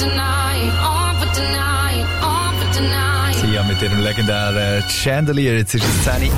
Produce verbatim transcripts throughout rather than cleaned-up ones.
tonight, on for tonight, on for tonight. Sia mit ihrem legendären Chandelier, jetzt ist es zehn.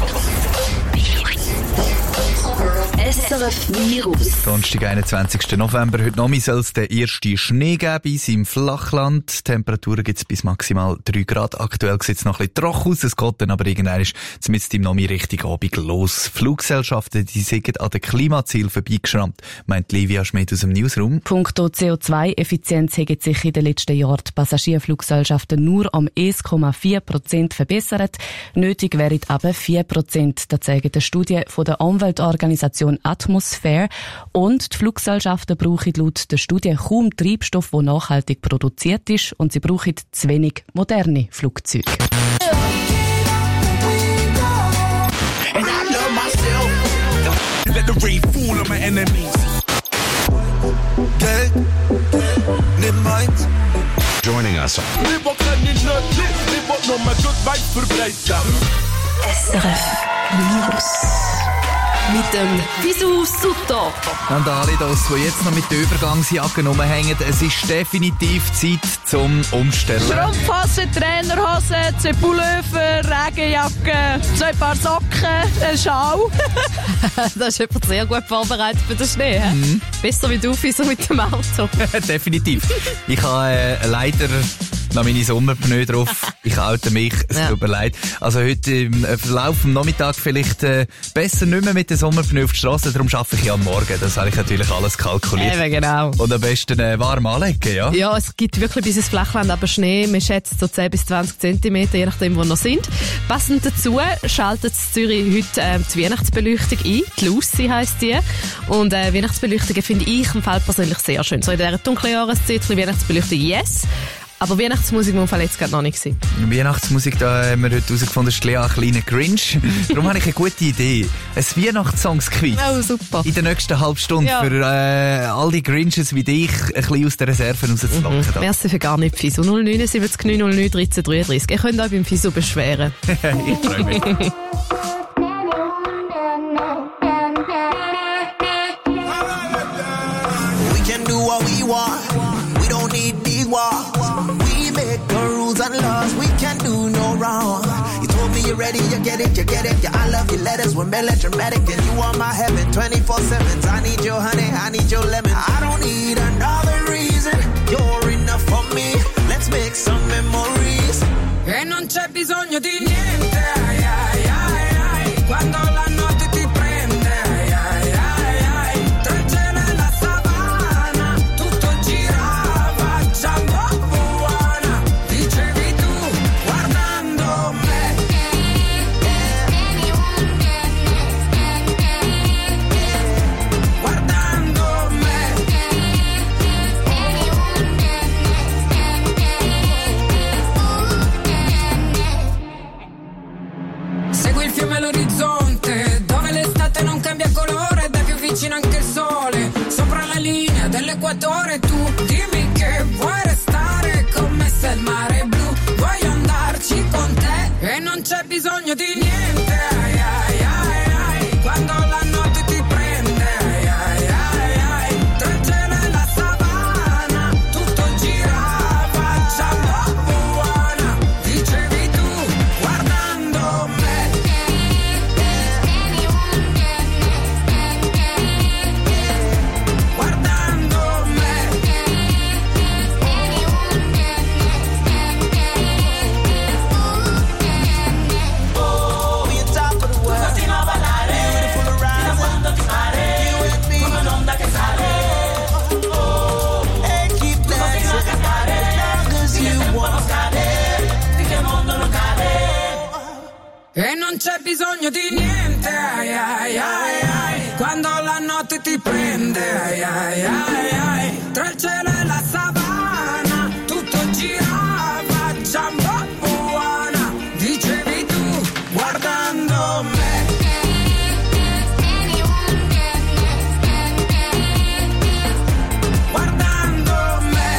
S R F Virus. Donnerstag, einundzwanzigsten November. Heute Nachmittag soll es den ersten Schnee geben bei uns im Flachland. Temperaturen gibt es bis maximal drei Grad. Aktuell sieht es noch ein bisschen trocken aus. Es geht dann aber irgendwann zumindest im Nachmittag richtig Abend los. Fluggesellschaften, die sind an den Klimazielen vorbeigeschrammt, meint Livia Schmidt aus dem Newsroom. Punkto C O zwei Effizienz haben sich in den letzten Jahren die Passagierfluggesellschaften nur um eins Komma vier Prozent verbessert. Nötig wären aber vier Prozent. Das zeigen die Studie von der Umweltorganisation Atmosphäre. Und die Fluggesellschaften brauchen laut der Studie kaum Treibstoff, der nachhaltig produziert ist, und sie brauchen zu wenig moderne Flugzeuge. Joining us. S R F Virus. Mit dem Wieso Sutter. Und alle das, die jetzt noch mit der Übergangsjacke rumhängen, es ist definitiv Zeit zum Umstellen. Strumpfhose, Trainerhose, zwei Pullover, Regenjacke, zwei Paar Socken, ein Schal. Das ist jemand sehr gut vorbereitet für den Schnee. Mhm. Besser wie du, Fiso, mit dem Auto. Definitiv. Ich habe äh, leider noch meine Sommerpneu drauf. Ich oute mich, es Ja. tut mir leid. Also heute im Verlauf des Nachmittags vielleicht äh, besser nicht mehr mit den Sommerpneu auf die Straße, darum arbeite ich ja am Morgen. Das habe ich natürlich alles kalkuliert. Eben, genau. Und am besten äh, warm anlegen, ja? Ja, es gibt wirklich bis ins Flachland aber Schnee. Man schätzt so zehn bis zwanzig Zentimeter, je nachdem, wo wir noch sind. Passend dazu schaltet Zürich heute äh, die Weihnachtsbeleuchtung ein. Die Lucy heisst die. Und äh, Weihnachtsbeleuchtungen finde ich im Fall persönlich sehr schön. So in dieser dunklen Jahreszeit, ein Weihnachtsbeleuchtung, yes. Aber Weihnachtsmusik muss man jetzt gerade noch nicht sein. Weihnachtsmusik, da haben wir heute herausgefunden, ist Lea ein kleiner Grinch. Darum habe ich eine gute Idee. Ein Weihnachtssongs-Quiz. Oh, super. In der nächsten halben Stunde Ja. für äh, all die Grinches wie dich ein bisschen aus der Reserve rauszulocken. Mhm. Merci für gar nicht, Fiso. null neun sieben neun null neun dreizehn dreiunddreißig. Ihr könnt euch beim Fiso beschweren. Ich freue mich. We can do what we want. We don't need big walls. We make the rules and laws. We can do no wrong. You told me you're ready, you get it, you get it. Yeah, I love your letters, we're melodramatic, and you are my heaven, twenty-four seven. I need your honey, I need your lemon. I don't need another reason. You're enough for me. Let's make some memories. E non c'è bisogno di niente, ai ai ai ai, quando la notte ti prende, ai ai ai ai, tra il cielo e la savana, tutto girava, giambo buona, dicevi tu, guardando me. Guardando me. Segui il fiume all'orizzonte, dove l'estate non cambia colore, da più vicino anche il sole, sopra la linea dell'equatore. Tu dimmi che vuoi restare con me se il mare è blu, vuoi andarci con te e non c'è bisogno di niente, ai ai ai ai, quando la notte ti prende, ai ai ai ai, tra il cielo e la savana, tutto girava, giambo buona, dicevi tu, guardando me. Guardando me. Oh, we on top of the world. Beautiful horizon. You and me. Oh, and keep dancing. As long as you want. E non c'è bisogno di niente, ai ai ai ai, quando la notte ti prende, ai ai ai ai, tra il cielo e la savana, tutto girava, giambo buona, dicevi tu, guardando me. Guardando me.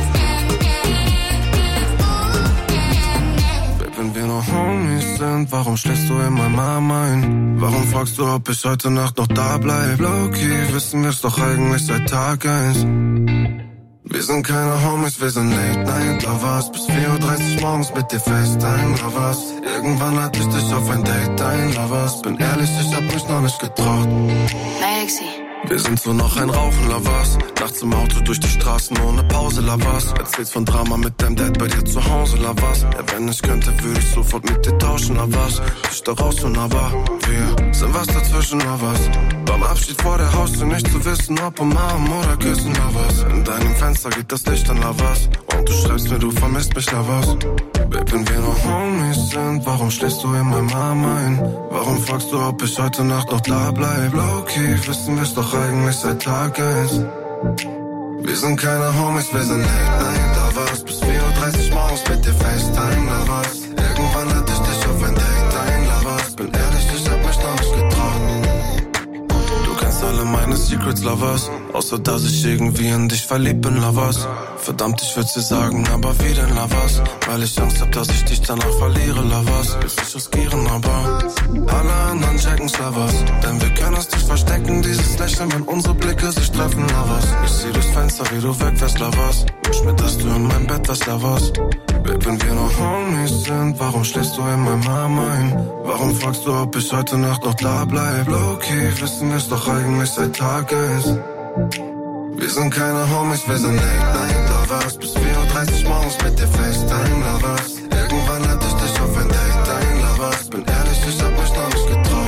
Baby, wir noch Homies sind, warum warum schläfst du in mein Mama ein? Warum fragst du, ob ich heute Nacht noch da bleib? Low-key, wissen wir's doch eigentlich seit Tag eins. Wir sind keine Homies, wir sind Late-Night-Lovers. Bis vier Uhr dreißig morgens mit dir FaceTime-Lovers. Irgendwann lade ich dich auf ein Date ein, Lovers. Bin ehrlich, ich hab mich noch nicht getraut. Maxi. Wir sind so noch ein Rauchen, Lovers. Nachts im Auto durch die Straßen ohne Pause, Lovers. Erzählst von Drama mit deinem Dad bei dir zu Hause, Lovers. Ja, wenn ich könnte, würde ich sofort mit dir tauschen, Lovers. Dich da rausholen, aber wir sind was dazwischen, Lovers. Beim Abschied vor der Haustür nicht zu wissen, ob umarmen oder küssen, Lovers. In deinem Fenster geht das Licht an, Lovers. Und du schreibst mir, du vermisst mich, Lovers. Wenn wir noch Homies sind, warum schläfst du in mein Mama ein? Warum fragst du, ob ich heute Nacht noch da bleib? Low-key, wissen wir's doch eigentlich seit Tag eins. Wir sind keine Homies, wir sind Late-Night-Lovers. Bis vier Uhr dreißig morgens mit dir FaceTime-Lovers. Irgendwann lade ich dich auf ein Date ein, Lovers. Bin ehrlich, ich hab mich noch nicht getraut. Du kennst alle meine Secrets, Lovers. Außer dass ich irgendwie in dich verliebt bin, Lovers. Verdammt, ich würd's dir sagen, aber wie denn, Lovers? Weil ich Angst hab, dass ich dich danach verliere, Lovers. Will ich riskieren, aber alle anderen checken's, Lovers. Denn wir können es nicht verstecken, dieses Lächeln, wenn unsere Blicke sich treffen, Lovers. Ich seh durchs Fenster, wie du wegfährst, Lovers. Wünsch mir, dass du in meinem Bett wärst, Lovers. Wenn wir noch Homies sind, warum schläfst du in mein Mama ein? Warum fragst du, ob ich heute Nacht noch da bleib? Low-key, wissen wir's doch eigentlich seit Tag eins. Wir sind keine Homies, wir sind Late-Night-Lovers. Bis vier Uhr dreißig morgens mit dir FaceTime-Lovers. Irgendwann lade ich dich auf ein Date ein, Lovers. Bin ehrlich, ich hab mich noch nicht getraut.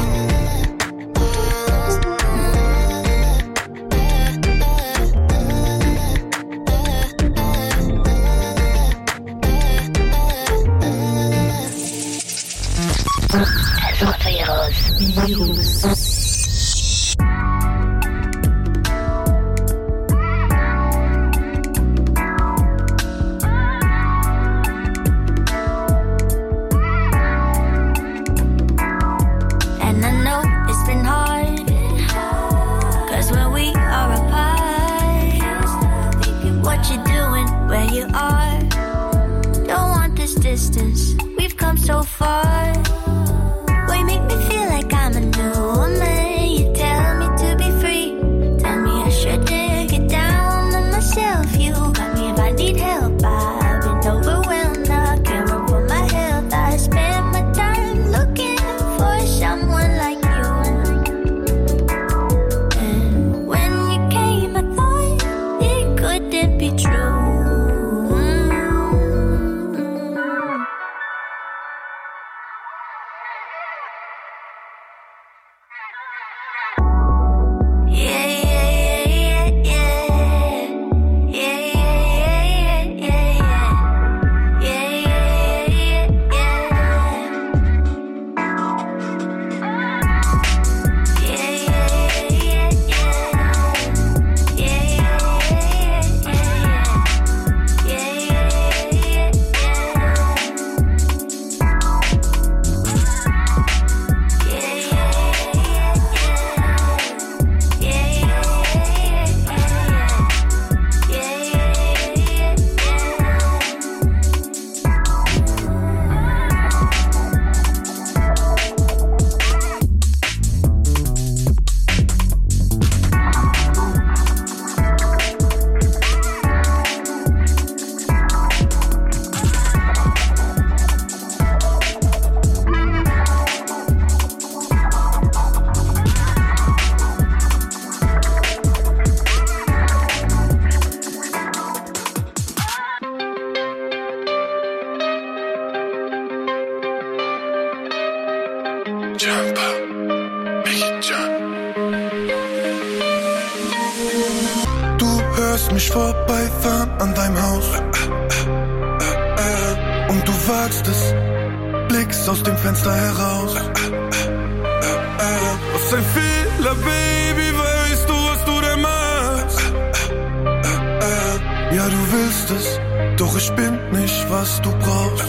Virus. Distance, we've come so far. Well, you make me feel like I'm a new woman. You tell me to be free. Tell me I shouldn't get down on myself. You got me if I need help. I've been overwhelmed. I can't run for my health. I spend my time looking for someone like you. And when you came, I thought it couldn't be true. Mich vorbeifahren an deinem Haus und du wagst es, blickst aus dem Fenster heraus. Was ein Fehler, Baby, weißt du, was du da machst? Ja, du willst es, doch ich bin nicht, was du brauchst.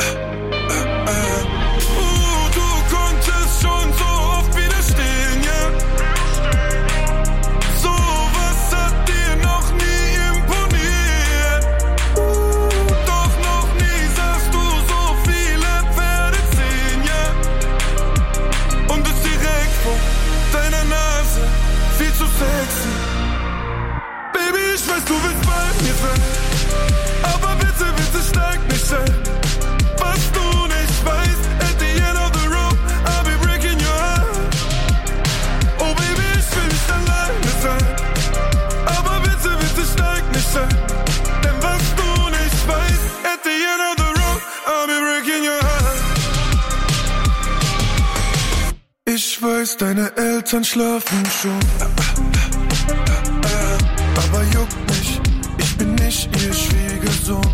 Oh, du konntest schon so oft widerstehen, ja? weiß, deine Eltern schlafen schon. Aber juckt mich, ich bin nicht ihr Schwiegersohn.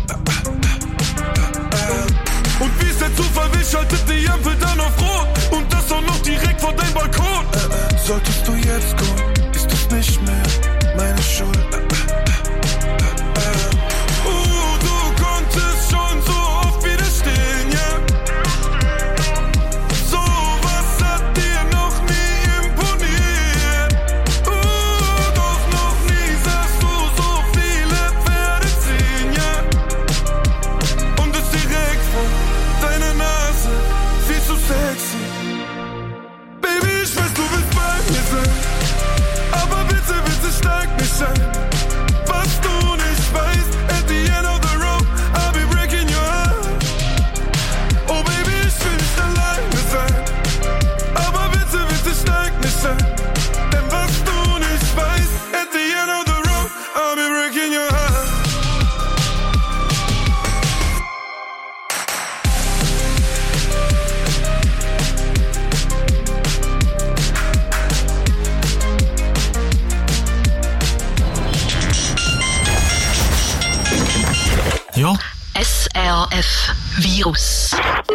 Und wie ist der Zufall, wie schaltet die Ampel dann auf Rot? Und das auch noch direkt vor deinem Balkon. Solltest du jetzt kommen, ist es nicht mehr meine Schuld. Uh, du konntest schon so oft widerstehen, ja. Yeah. So was hat dir noch nie imponiert. Uh, doch noch nie sahst du so viele Pferde ziehen, ja. Yeah. Und es direkt vor deiner Nase, viel zu sexy. Baby, ich weiß, du willst bei mir sein. Aber bitte, bitte steig nicht ein. Was du nicht weißt, at the end of the road, I'll be breaking your heart. Oh Baby, ich will nicht alleine sein. Aber bitte, bitte steig nicht ein. Denn was du nicht weißt, at the end of the road, I'll be breaking your heart. Ja. S R F Virus.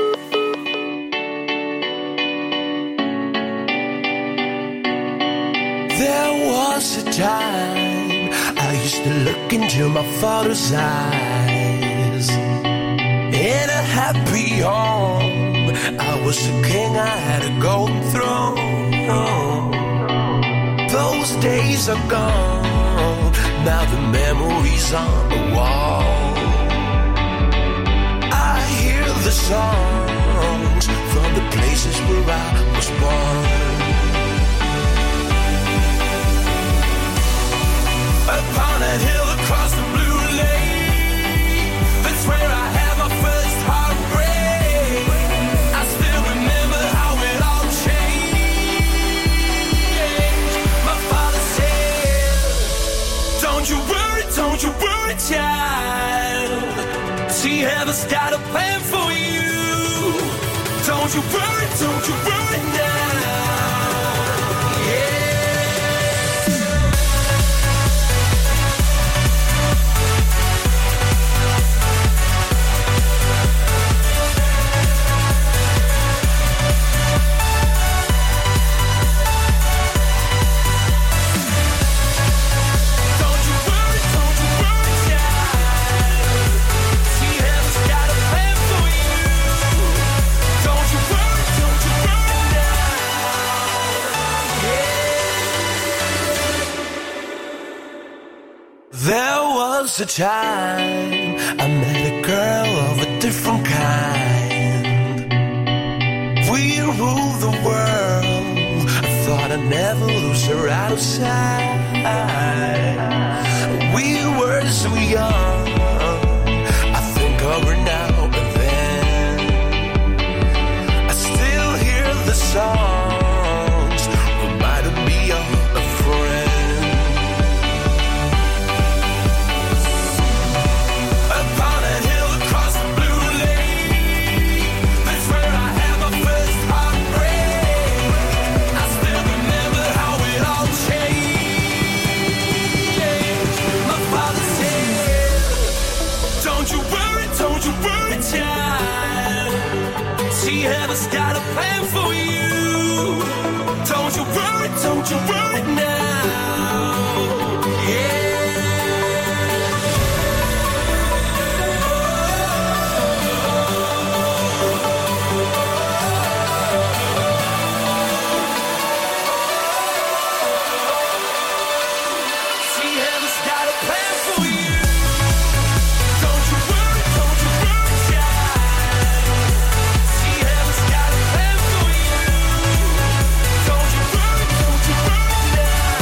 There was a time I used to look into my father's eyes. In a happy home, I was a king, I had a golden throne. Those days are gone, now the memories on the wall. I hear the songs from the places where I was born. Upon a hill across the blue lake, that's where I had my first heartbreak. I still remember how it all changed. My father said, don't you worry, don't you worry, child. See, heaven's got a plan for you. Don't you worry, don't you worry now. Yeah. There was a time I met a girl of a different kind. We ruled the world. I thought I'd never lose her outside. We were so young. I think of her now and then. I still hear the songs reminding me of a friend. Heaven's got a plan for you. Don't you worry, don't you worry now. Yeah. See, heaven's got a plan for you. Don't you worry, don't you worry, child. See, heaven's got a plan for you. Don't you worry, don't you worry now.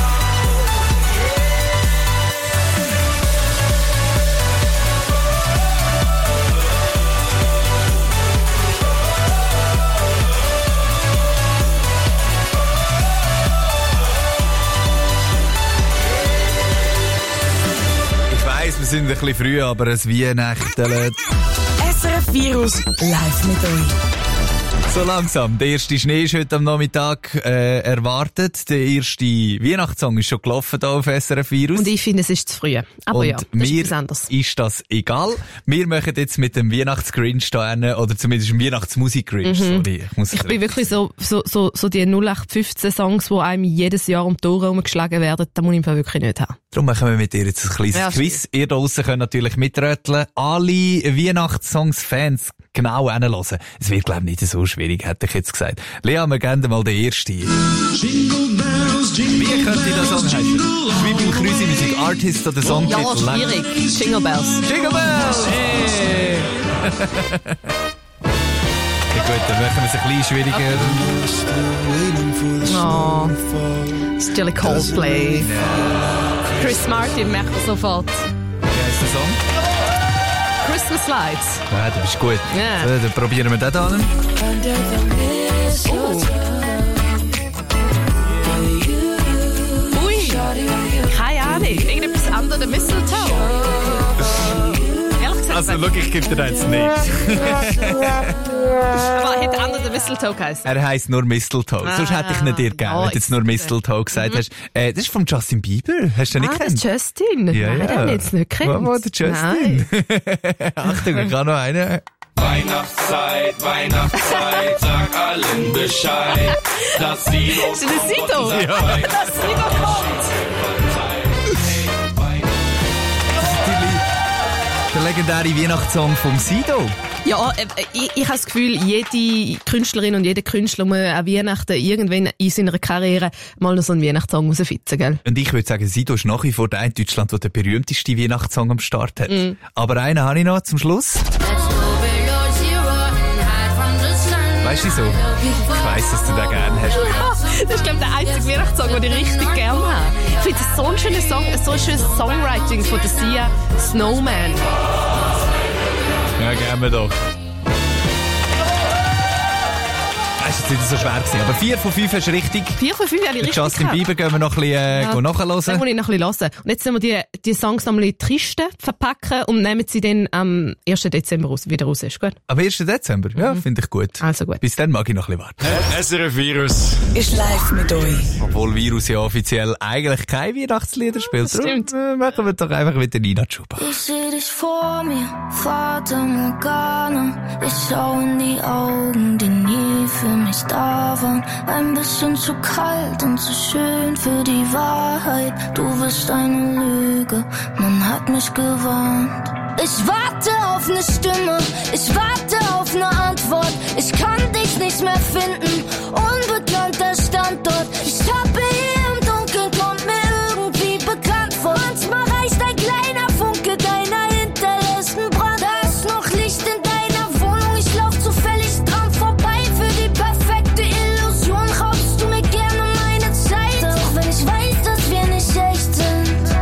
Ich weiss, wir sind ein bisschen früh, aber es Weihnachten. S R F Virus live mit euch. So langsam. Der erste Schnee ist heute am Nachmittag äh, erwartet. Der erste Weihnachtssong ist schon gelaufen hier auf S R F Virus. Und ich finde, es ist zu früh. Aber Und ja, das mir ist anders. ist das egal. Wir machen jetzt mit dem Weihnachtsgrinch da einen, oder zumindest dem Weihnachtsmusik-Grinch. Mhm. Sorry, ich muss Ich bin wirklich so, so, so, so die null acht fünfzehn Songs, die einem jedes Jahr um die Ohren herumgeschlagen werden, da muss ich einfach wirklich nicht haben. Darum machen wir mit dir jetzt ein kleines Ja, Quiz. Ihr da draussen könnt natürlich mitröteln. Alle Weihnachtssongs-Fans genau hinhören. Es wird, glaube ich, nicht so schwierig, hätte ich jetzt gesagt. Lea, wir geben mal den ersten. Jingle bells, jingle Wie könnte der Song heißen? Schwibel, Krüsi, Musik, Artist oder Song? Ja, schwierig. Jingle Bells. Jingle Bells! Hey! Ja gut, dann machen wir es ein bisschen schwieriger. Oh, Still Coldplay. Chris Martin merkt man sofort. Wie heisst der Song? Christmas Lights. Ja, du bist gut. Ja. So, dann probieren wir den an. Oh. Ui, keine Ahnung. Irgendetwas under the mistletoe. Ehrlich gesagt. Also, schau, ich gebe dir eins nicht. Aber hätte under the mistletoe geheißen. Er heisst nur Mistletoe. Ah, Sonst hätte ich ihn dir gegeben, ja, wenn du jetzt nur Mistletoe gesagt hast. Äh, das ist von Justin Bieber. Hast du den nicht Ah, kennt? das ist Justin. Ja, Nein, ja. den habe ich jetzt nicht gekannt. Mama, der Justin. Achtung, ich kann noch einen. Weihnachtszeit, Weihnachtszeit, sag allen Bescheid. Das Sino Ist das Sido? Ja. Das Sido kommt. Der legendäre Weihnachtssong vom Sido. Ja, äh, ich, ich habe das Gefühl, jede Künstlerin und jeder Künstler muss an Weihnachten irgendwann in seiner Karriere mal noch so einen Weihnachtssong rausfitzen, gell? Und ich würde sagen, Sido ist nach wie vor der in Deutschland, der der berühmteste Weihnachtssong am Start hat. Mm. Aber einen habe ich noch zum Schluss. Weißt du wieso? Ich weiss, dass du den gerne hast. Ja, das ist, glaube ich, der einzige Weihnachtssong, den ich richtig gerne habe. Ich finde das so ein schöner Song, so ein schönes Songwriting von der Sia, Snowman. Ja, gerne wir doch. Das war jetzt nicht so schwer gewesen. Aber vier von fünf hast du richtig. Vier von fünf habe ich Mit richtig Justin gehabt. Bieber gehen wir noch ein bisschen äh, Ja, nachhören. Das muss ich noch ein bisschen hören. Und jetzt müssen wir die, die Songs noch in Tristen verpacken und nehmen sie dann am ersten Dezember raus, wieder raus. Ist gut? Am ersten Dezember? Ja, Mhm. finde ich gut. Also gut. Bis dann mag ich noch ein bisschen warten. S R F Virus. Ist live mit euch. Obwohl Virus ja offiziell eigentlich keine Weihnachtslieder spielt. Darum, stimmt. äh, machen wir doch einfach mit der Nina Chuba. Ich seh dich vor mir, Vater Morgana. Ich schau in die Augen, die nie für mich da waren. Ein bisschen zu kalt und zu schön für die Wahrheit. Du bist eine Lüge, man hat mich gewarnt. Ich warte auf eine Stimme, ich warte auf eine Antwort. Ich kann dich nicht mehr finden, unbekannter Standort. Ich tappe hier im Dunkeln, kommt mir irgendwie bekannt vor. Manchmal reicht ein kleiner Funke deiner hinterlässten Brand. Da ist noch Licht in deiner Wohnung, ich lauf zufällig dran vorbei. Für die perfekte Illusion raubst du mir gerne meine Zeit. Auch wenn ich weiß, dass wir nicht echt sind.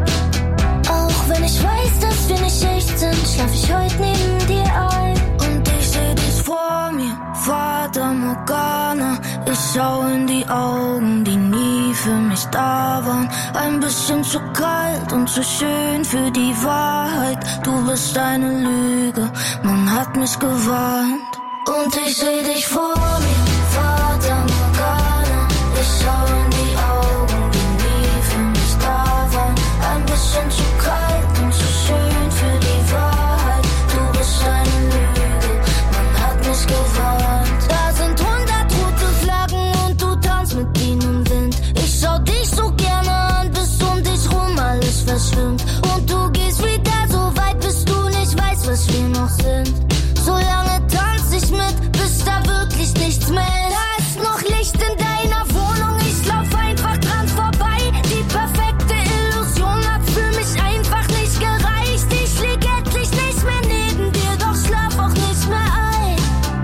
Auch wenn ich weiß, dass wir nicht echt sind, schlaf ich heute neben dir ein. Und ich seh dich vor mir, Vater Morgana. Ich schau in die Augen, die nie für mich da waren. Ein bisschen zu kalt und zu schön für die Wahrheit. Du bist eine Lüge, man hat mich gewarnt. Und ich seh dich vor mir, Vater Morgana. Ich schau in die Augen, die nie für mich da waren. Ein bisschen zu kalt und zu schön für die Wahrheit. Du bist eine Lüge, man hat mich gewarnt. Da sind hundert rote Flaggen und du tanzt mit ihnen im Wind. Ich schau dich so gerne an, bis um dich rum alles verschwimmt. Und du gehst wieder so weit, bis du nicht weißt, was wir noch sind. So lange tanz ich mit, bis da wirklich nichts mehr ist. Da ist noch Licht in deiner Wohnung, ich lauf einfach dran vorbei. Die perfekte Illusion hat für mich einfach nicht gereicht. Ich lieg endlich nicht mehr neben dir, doch schlaf auch nicht mehr ein.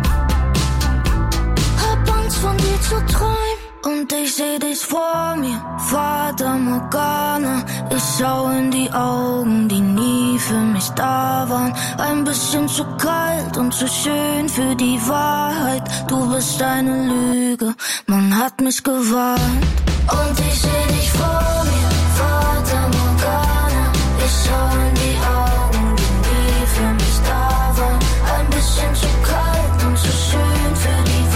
Hab Angst von dir zu träumen. Und ich seh dich vor mir, Vater Morgana. Ich schau in die Augen, die nie für mich da waren. Ein bisschen zu kalt und zu schön für die Wahrheit. Du bist eine Lüge, man hat mich gewarnt. Und ich seh dich vor mir, Vater Morgana. Ich schau in die Augen, die nie für mich da waren. Ein bisschen zu kalt und zu schön für die Wahrheit.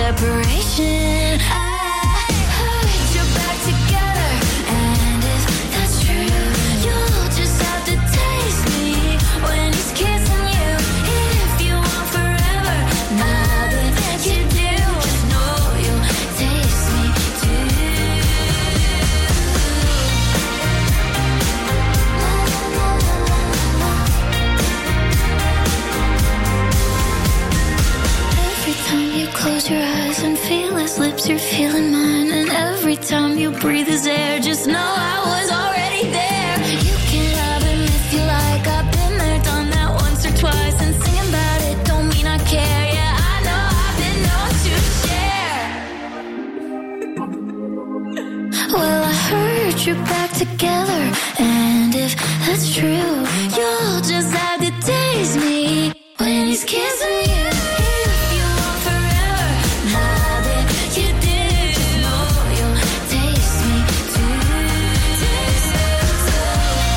separation. I put you back together, and if that's true, you'll just have to taste me when he's kissing you. If you want forever, nothing you do, just know you'll taste me too. Every time you close your eyes and feel his lips, you're feeling mine. And every time you breathe his air, just know I was already there. You can love him if you like. I've been there, done that once or twice. And singing about it don't mean I care. Yeah, I know I've been known to share. Well, I heard you're back together, and if that's true, you'll just have to taste me when he's kissing you. If you want forever, nothing you do, just know you'll taste me too. Taste me too.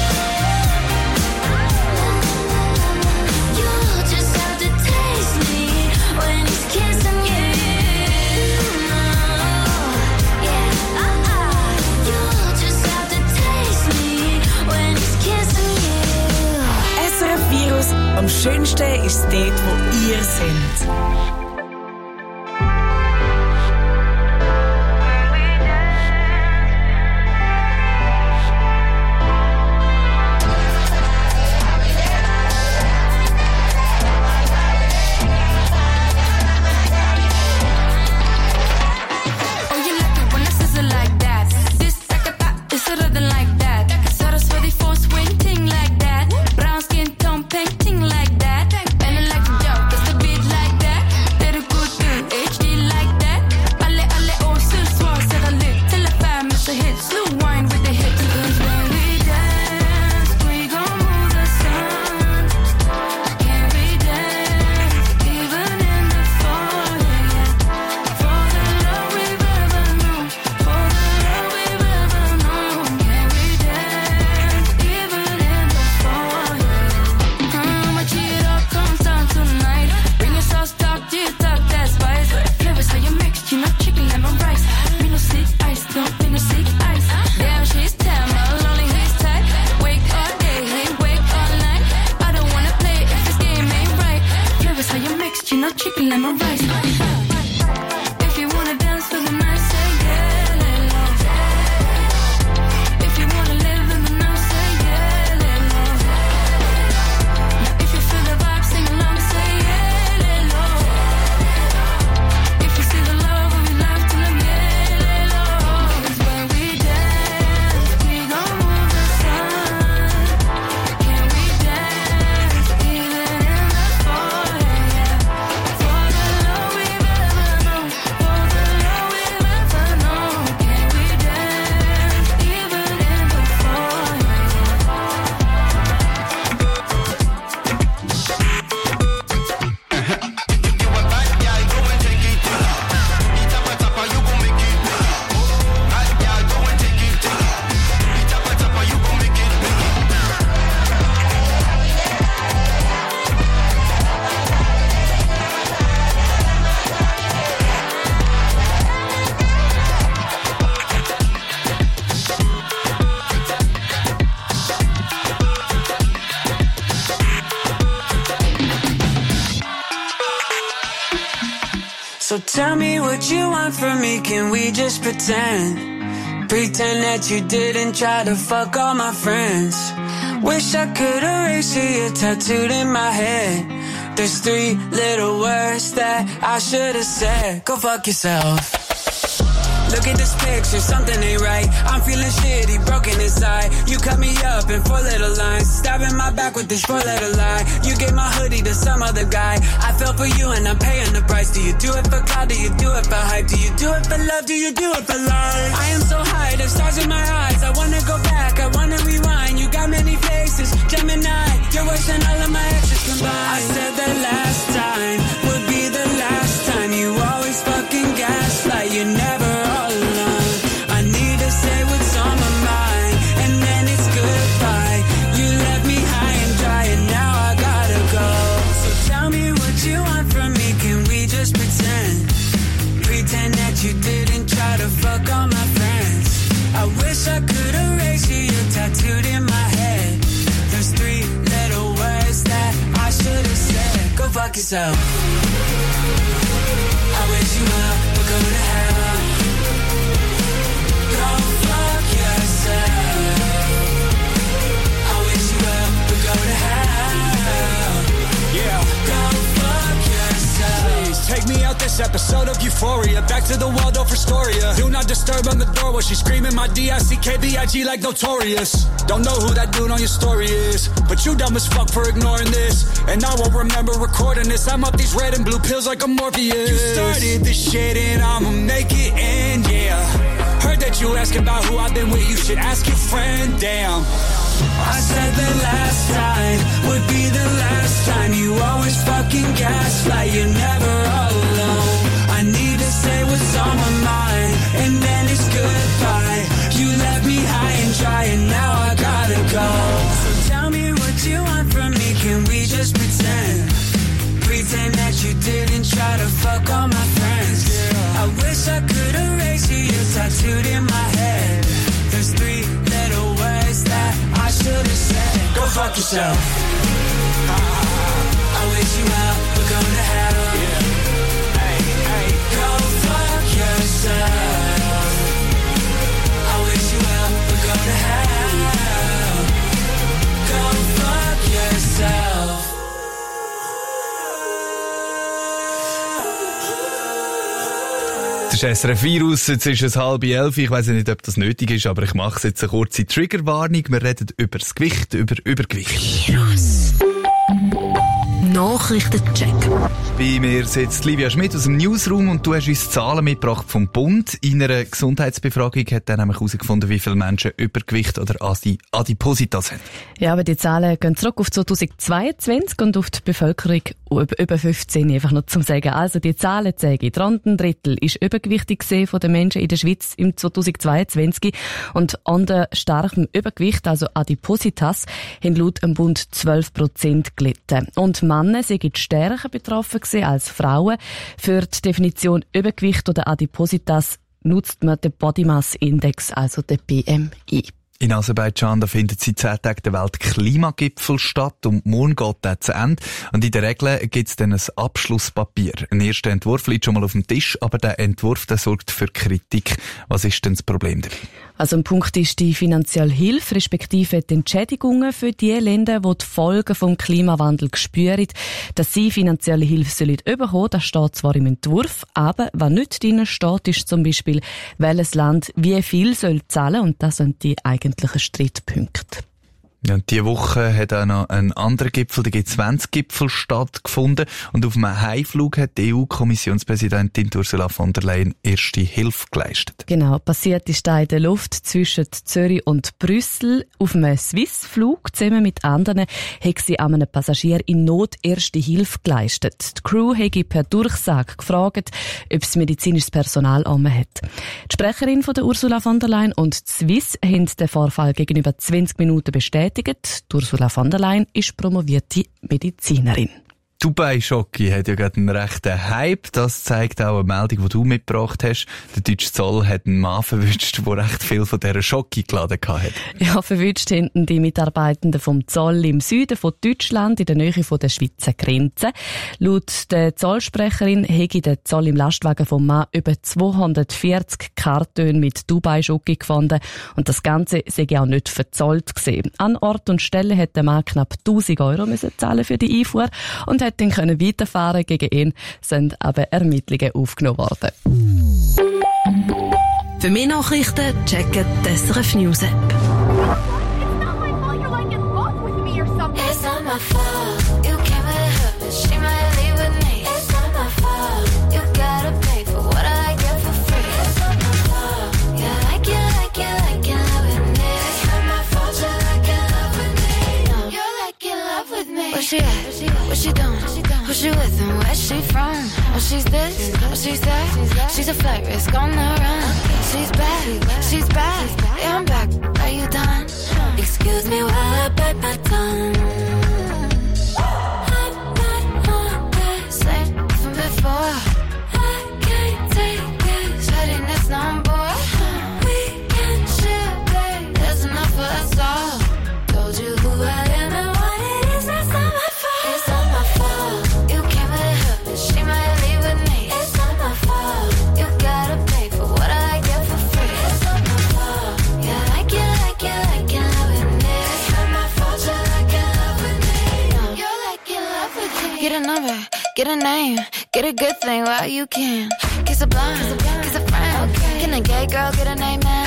You'll just have to taste me when he's kissing you. Yeah, uh-uh. You'll just have to taste me when he's kissing you. S R F Virus, am schönsten ist dort, wo ihr seid. Oh, you like it when I sizzle like that. This like a pop, it's hotter than like that. Saraswati force winting like that. Brown skin tone painting like that. And I like the joke, it's the beat like that. They're a good thing, H D like that. Alle, alle, oh, so swar, set a lip. Till I find Mister Hit, slow wine with the hit. Cause when we dance, we gon' move the sun. Can we dance, even in the fall, yeah. For the love we've ever known, for the love we've ever known. Can we dance, even in the fall, yeah. Mm, my cheer up comes down tonight. Bring your sauce, talk, dear, talk, that spice. Flavors how you mix, you know, chicken, lemon, rice. We no sleep ice, don't we no sleep ice. Damn, she's ten, my lonely, he's tight. Wake all day, he wake all night. I don't wanna play if this game ain't right. Flavors how you mix, you know, chicken, lemon, rice. If you wanna dance for the night, say yeah, let low. If you wanna live in the night, say yeah, let low. Now if you feel the vibe, sing along, say yeah, let low. If you see the love of your life, tell them yeah, let low. 'Cause when we dance, we gon' move the sun. Can we dance, even in the fall, yeah. For the love we've ever known, for the love we've ever known. Can we dance, even in the fall, So tell me what you want from me, can we just pretend? Pretend that you didn't try to fuck all my friends. Wish I could erase you, you're tattooed in my head. There's three little words that I should have said. Go fuck yourself. Look at this picture, something ain't right. I'm feeling shitty, broken inside. You cut me up in four little lines, stabbing my back with this four letter lie. You gave my hoodie to some other guy. I fell for you and I'm paying the price. Do you do it for clout? Do you do it for hype? Do you do it for love? Do you do it for life? I am so high, there's stars in my eyes. I wanna go back, I wanna rewind. You got many faces, Gemini. You're worse than all of my exes combined. I said the last time would be the last time. You always fucking gaslight, you never all alone. I need to say what's on my mind, and then it's goodbye. You left me high and dry, and now I gotta go. So tell me what you want from me, can we just pretend? fuck yourself. I wish you well, but go to hell. Go fuck yourself. I wish you well, but go to hell. Yeah. Go fuck yourself. Please take me out this episode of Euphoria. Back to the Waldorf Astoria. Do not disturb on the door while she's screaming my D I C K B I G like Notorious. Don't know who that dude on your story is, but you dumb as fuck for ignoring this. And I won't remember recording this. I'm up these red and blue pills like a Morpheus. You started this shit and I'ma make it end, yeah. Heard that you asking about who I've been with. You should ask your friend, damn. I said the last time would be the last time. You always fucking gaslight, you're never all alone. I need to say what's on my mind, and then it's goodbye. You left me high and dry, and now I gotta go. So tell me what you want from me, can we just pretend? Pretend that you didn't try to fuck all my friends. I wish I could erase you, you're tattooed in my head. There's three little words that I should have said. Go fuck yourself. I wish you well, but go to hell. Hey, hey. Go fuck yourself. I wish you well, but go to hell. Go fuck yourself. Das ist S R F Virus, jetzt ist es halb elf. Ich weiss nicht, ob das nötig ist, aber ich mache jetzt eine kurze Triggerwarnung. Wir reden über das Gewicht, über Übergewicht. Virus. Nachrichtencheck. Bei mir sitzt Livia Schmidt aus dem Newsroom und du hast uns Zahlen mitgebracht vom Bund. In einer Gesundheitsbefragung hat er nämlich herausgefunden, wie viele Menschen Übergewicht oder Adipositas haben. Ja, aber die Zahlen gehen zurück auf zweitausendzweiundzwanzig und auf die Bevölkerung über fünfzehn, einfach noch zum Sagen. Also die Zahlen zeigen, rund ein Drittel ist übergewichtig gesehen von den Menschen in der Schweiz im zweitausendzweiundzwanzig und an der starkem Übergewicht, also Adipositas, haben laut dem Bund zwölf Prozent gelitten. Und Männer sind stärker betroffen gewesen als Frauen. Für die Definition Übergewicht oder Adipositas nutzt man den Body Mass Index, also den B M I. In Aserbaidschan, da findet seit zehn Tagen der Weltklimagipfel statt und morgen geht der zu Ende. Und in der Regel gibt es dann ein Abschlusspapier. Ein erster Entwurf liegt schon mal auf dem Tisch, aber der Entwurf, der sorgt für Kritik. Was ist denn das Problem dabei? Also ein Punkt ist die finanzielle Hilfe, respektive die Entschädigungen für die Länder, die die Folgen vom Klimawandel spüren. Dass sie finanzielle Hilfe sollen bekommen, das steht zwar im Entwurf, aber was nicht drin steht, ist zum Beispiel, welches Land wie viel soll zahlen, und das sind die eigentlichen Streitpunkte. Ja, und diese Woche hat auch noch ein anderer Gipfel, der G zwanzig Gipfel, stattgefunden. Und auf einem Heimflug hat die E U-Kommissionspräsidentin Ursula von der Leyen erste Hilfe geleistet. Genau, passiert ist da in der Luft zwischen Zürich und Brüssel. Auf einem Swiss-Flug zusammen mit anderen hat sie einem Passagier in Not erste Hilfe geleistet. Die Crew hat per Durchsage gefragt, ob es medizinisches Personal an hat. Die Sprecherin von der Ursula von der Leyen und die Swiss haben den Vorfall gegenüber zwanzig Minuten bestätigt. Die Ursula von der Leyen ist promovierte Medizinerin. Dubai-Schoki hat ja gerade einen rechten Hype. Das zeigt auch eine Meldung, die du mitgebracht hast. Der deutsche Zoll hat einen Mann verwünscht, der recht viel von dieser Schoki geladen hatte. Ja, verwünscht haben die Mitarbeitenden vom Zoll im Süden von Deutschland, in der Nähe von der Schweizer Grenze. Laut der Zollsprecherin hätte der Zoll im Lastwagen vom Mann über zweihundertvierzig Kartone mit Dubai-Schoki gefunden. Und das Ganze sei auch nicht verzollt gewesen. An Ort und Stelle hat der Mann knapp tausend Euro müssen zahlen für die Einfuhr und hat dann können weiterfahren. Gegen ihn sind aber Ermittlungen aufgenommen worden. Für mehr Nachrichten checken die S R F News App. Where she at? What she doing? Who she with and where she from? Oh, she's this, oh, she's that. She's a flight risk on the run. She's back, she's back. Yeah, I'm back. Are you done? Excuse me while I bite my tongue. I'm not on that same from before. I can't take it. Shutting this number. We can share, babe. There's enough for us all. Told you who I am and what it is. That's not my fault. It's not my fault. You came Get a number, get a name, get a good thing while you can. Kiss a blind, kiss a friend. Can a gay girl get a name now?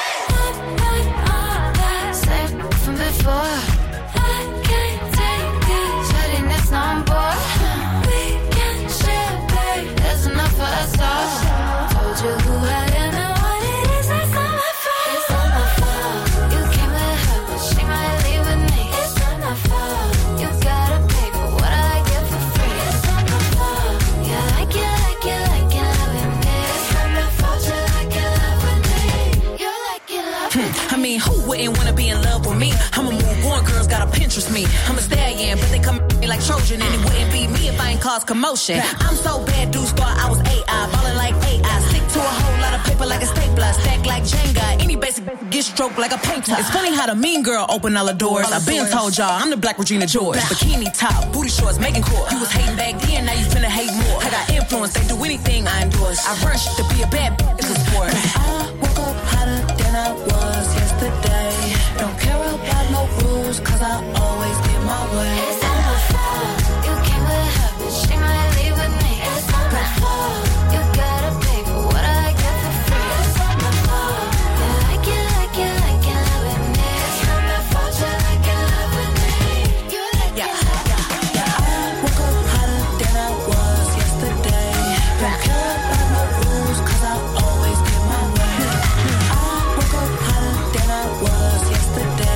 Same from before. I can't take it. Shutting this number. We can share, babe. There's enough for us all. Told you who I am and what it is. It's not my fault. It's not my fault. You came with her, but she might leave with me. It's not my fault. You gotta pay for what I get for free. It's not my fault. You like it, like it, like it, love with me. It's not my fault. You like it, love with me. You like it, love with me. I mean, who wouldn't wanna be in love with me? I'm a move on, girls gotta Pinterest me. I'm a stallion, but they come at me like Trojan, and it wouldn't be me if I ain't cause commotion. I'm so bad, dudes thought I was A I, ballin' like A I. Stick to a whole lot of paper like a stapler, stack like Jenga. Any basic get stroked like a painter. It's funny how the mean girl open all the doors. I've been told y'all I'm the Black Regina George. Bikini top, booty shorts, making court. You was hating back then, now you finna hate more. I got influence, they do anything I endorse. I rush to be a bad bitch, it's a sport. I woke up hotter than I was yesterday. Don't care about no rules, cause I always get my way. It's not my fault. You came with her, but she might leave with me. It's not my fault. You gotta pay for what I get for free. It's not my fault. You like it, like it, like it, love with me. It's not my fault. You like it, love with me. You like Yeah, it, love yeah, with me. yeah. I woke up hotter than I was yesterday. Don't care about no rules, cause I always get my way. I woke up hotter than I was yesterday.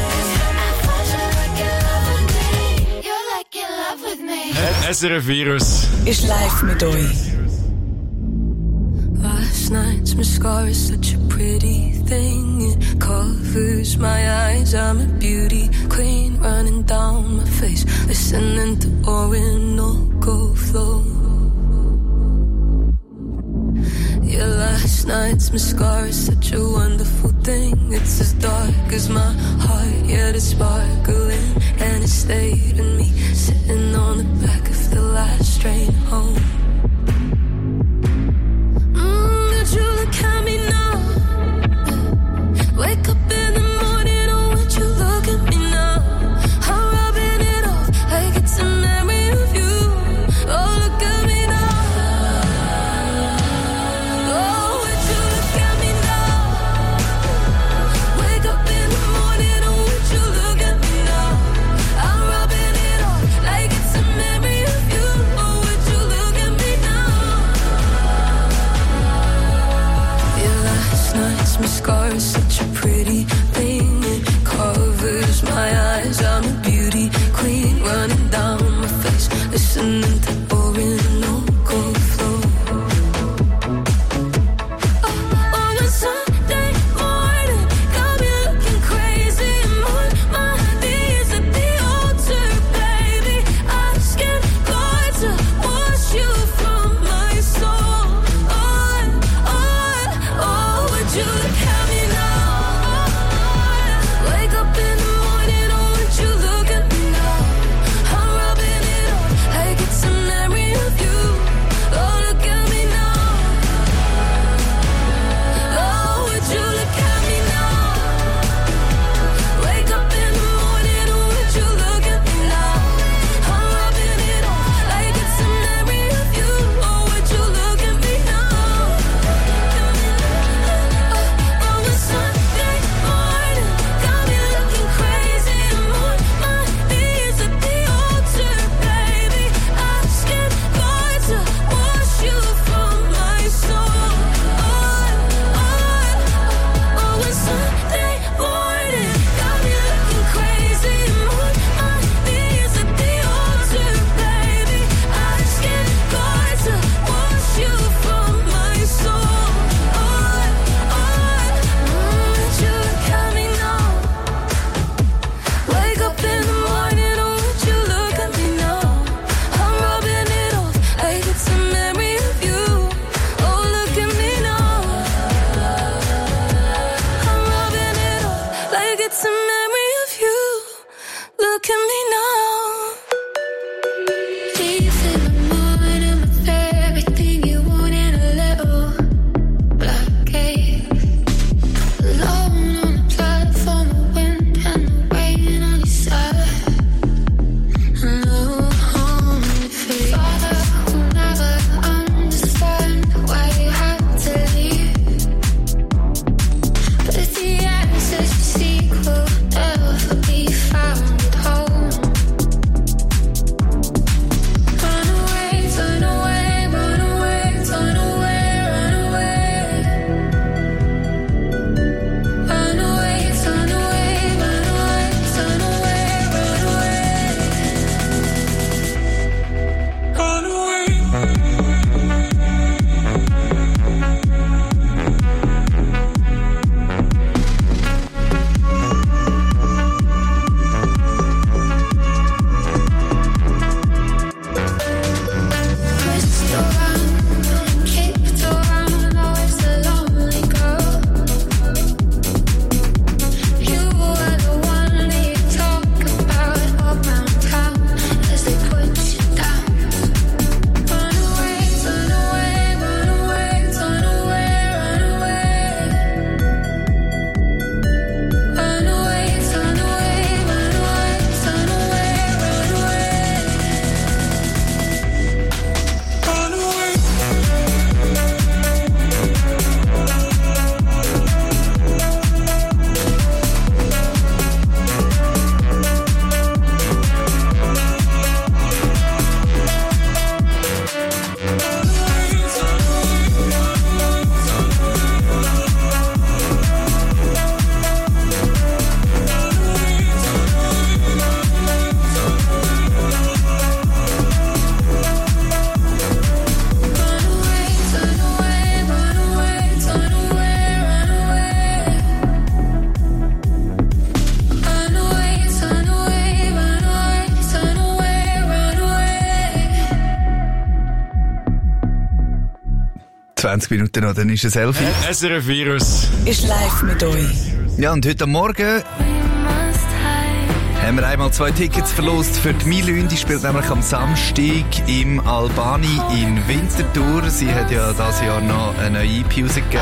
You like it, love with me. S R F Virus ist live mit euch. Last night's mascara is such a pretty thing. It covers my eyes. I'm a beauty queen running down my face, listening to Orinoco flow. Yeah, last night's mascara is such a wonderful thing. It's as dark as my heart, yet it's sparkling, and it stayed in me, sitting on the back of the last train home. Mm, would you look at me now? Wake up in the morning, oh, would you look at me now? I'm rubbing it off like it's a memory of you. Oh, look at me now. Oh, would you look at me now? Wake up in the morning, oh, would you look at me now? I'm rubbing it off like it's a memory of you. Oh, would you look at me now? Yeah, last night's mascara is such a pretty thing. It covers my eyes. I'm a beauty queen running down my face, listening to Orinoco flow. Oh, on a Sunday morning, got me looking crazy. My mind is at the altar, baby. Asking God to wash you from my soul. Oh, oh, oh, would you look at me now? Wake up in the morning, oh, would you look at me now? I'm rubbing it off like it's a memory of you. Oh, look at me now. Oh, would you look at me now? Wake up in the morning, oh, would you look at me now? I'm rubbing it off like it's a memory of you. Oh, would you look at me now? Oh, on a Sunday morning, got me looking crazy. My mind is at the altar, baby. Asking God to wash you from my soul. Oh, oh, oh, on Sunday morning, got me looking crazy. My mind is at the altar, baby. Asking God to wash you from my soul. Oh, oh, would you look at me now? Wake up in the morning, oh, would you look at me now? I'm rubbing it off like it's a memory of you. Oh, look at me now. I'm rubbing it off like it's a memory of you. Look at me now. Leaves in the morning with everything you want and a little blockade. Alone on the platform, the wind and the rain on your side. I know it zwanzig Minuten noch, dann ist es elf. S R F Virus ist live mit euch. Ja, und heute Morgen haben wir einmal zwei Tickets verlost für die Milün. Die spielt nämlich am Samstag im Albani in Winterthur. Sie hat ja dieses Jahr noch eine neue E P rausgegeben.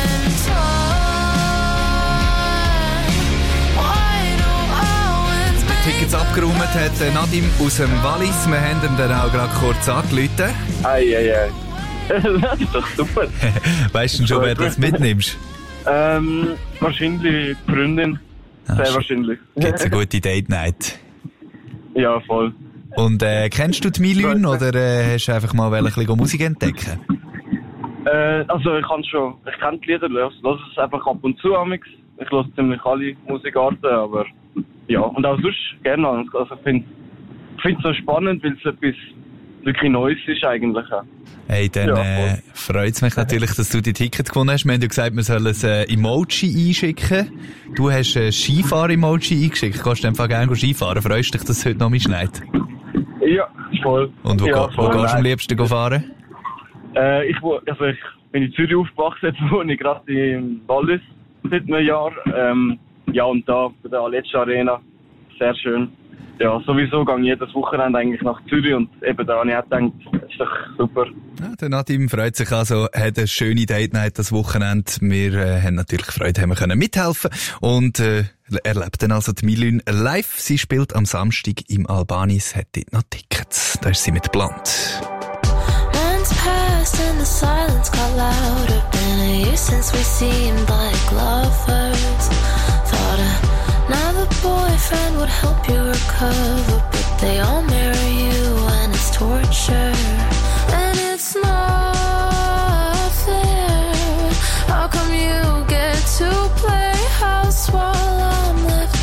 Die Tickets abgeräumt hat Nadim aus dem Wallis. Wir haben ihn dann auch gerade kurz angerufen. Ei, ei, ei. Das ist doch super. Weißt du schon, wer das mitnimmst? Ähm, wahrscheinlich die Freundin. Ah, Sehr wahrscheinlich. Gibt's eine gute Date Night? Ja, voll. Und äh, kennst du die Milün oder äh, hast du einfach mal ein bisschen Musik entdecken? Äh, also ich kann schon, ich kenne die Lieder, ich höre es einfach ab und zu amix. Ich höre ziemlich alle Musikarten, aber ja, und auch sonst gerne. Also ich finde es so spannend, weil es etwas wirklich Neues ist eigentlich. Hey, dann Ja, äh, freut es mich natürlich, dass du die Ticket gewonnen hast. Wir haben ja gesagt, wir sollen ein äh, Emoji einschicken. Du hast ein Skifahrer-Emoji eingeschickt. Gehst du einfach gerne Skifahren? Freust du dich, dass es heute noch mal schneit? Ja, voll. Und wo, ja, go, wo gehst du am liebsten fahren? Äh, ich, wo- also ich bin in Zürich aufgewachsen, jetzt wohne ich gerade im Wallis seit einem Jahr. Ähm, ja, und da bei der Aletsch Arena, sehr schön. Ja, sowieso gehe ich jedes Wochenende eigentlich nach Zürich und eben da habe ich auch gedacht, das ist doch super. Ja, der Nadim freut sich also, hat eine schöne Date Night das Wochenende. Wir äh, haben natürlich Freude, haben wir können mithelfen und äh, erlebt dann also die Milün live. Sie spielt am Samstag im Albanis, hat dort noch Tickets. Da ist sie mit Blunt. Months passed and the silence got louder. Been a year since we seemed like lovers. Thought another boyfriend would help you recover, but they all marry you and it's torture. And it's not fair. How come you get to play house while I'm left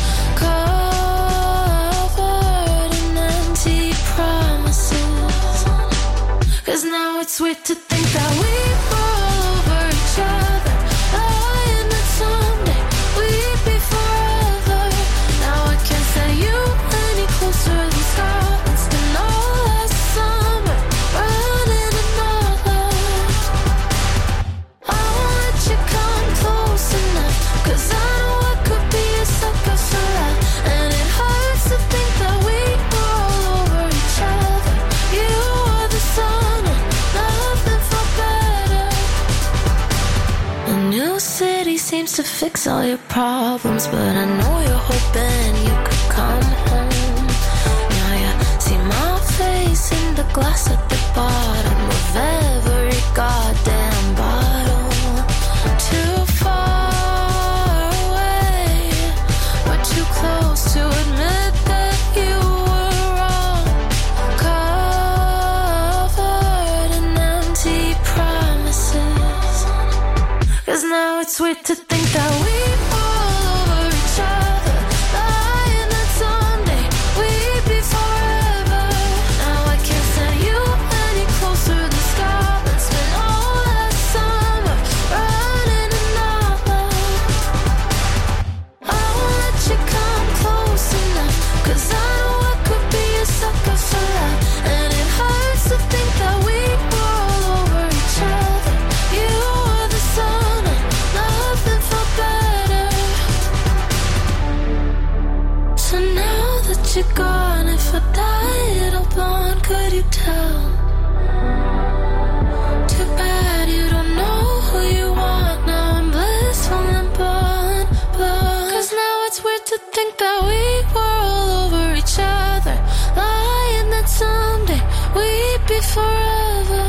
covered in empty promises? 'Cause now it's weird to think that we fall over each other, lying that someday we'd be forever. Now I can't say you any closer than Scotland. Spent all last summer running and not left. I won't let you come close enough, 'cause I know I could be a sucker for that. And it hurts to think that we were all over each other. You were the sun and nothing felt better. A new city seems to fix all your problems, but I know you're hoping you could come home. Now you see my face in the glass at the bottom of every goddamn bottle. Too far away, but too close to admit that you were wrong. Covered in empty promises. 'Cause now it's weird to think that we fall over each other, lying that someday we'd be forever. Now I can't stand you any closer than Scotland. Spent all last summer running and not left. I won't let you come close enough, 'cause I know I could be a sucker for that. And it hurts to think that we were all over each other. You were the sun and nothing felt better. So now that you're gone, if I died all blonde, could you tell? Too bad you don't know who you want. Now I'm blissful and blind, blind. 'Cause now it's weird to think that we were all over each other, lying that someday we'd be forever.